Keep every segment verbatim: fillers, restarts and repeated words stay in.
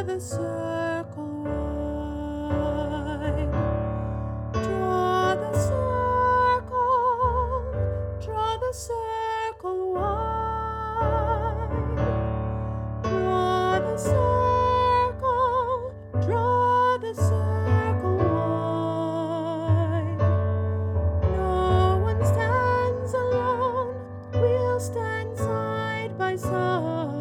the circle wide. Draw the circle, draw the circle wide. Draw the circle, draw the circle wide. No one stands alone, we'll stand side by side.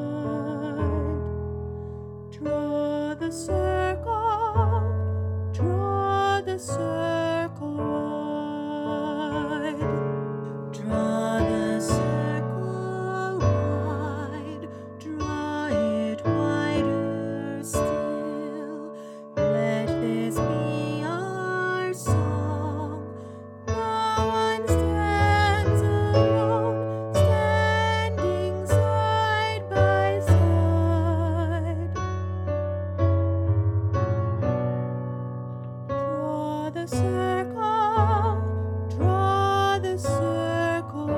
Draw the circle, draw the circle wide. Draw the circle wide, draw it wider still. Let this be our song. No one stands alone, standing side by side. Draw the circle, draw the circle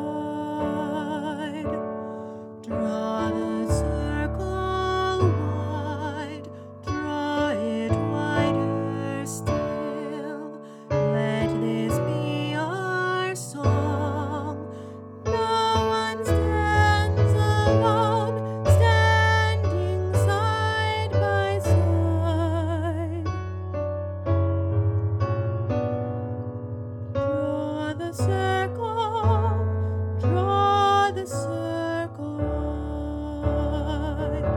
wide. Draw the circle wide, draw it wider still. Let this be our song. No one stands alone, standing side by side. Draw the circle, draw the circle wide.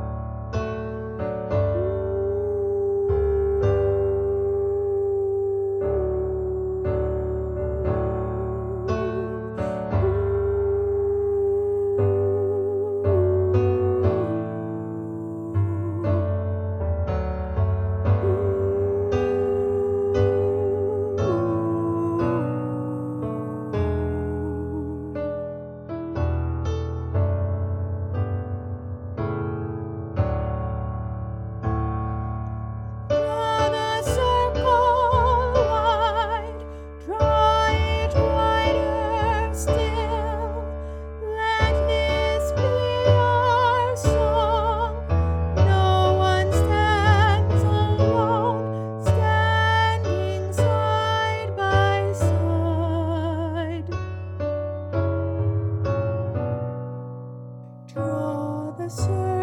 Draw the circle wide, draw it wider still. Let this be our song. No one stands alone, standing side by side. Draw the circle.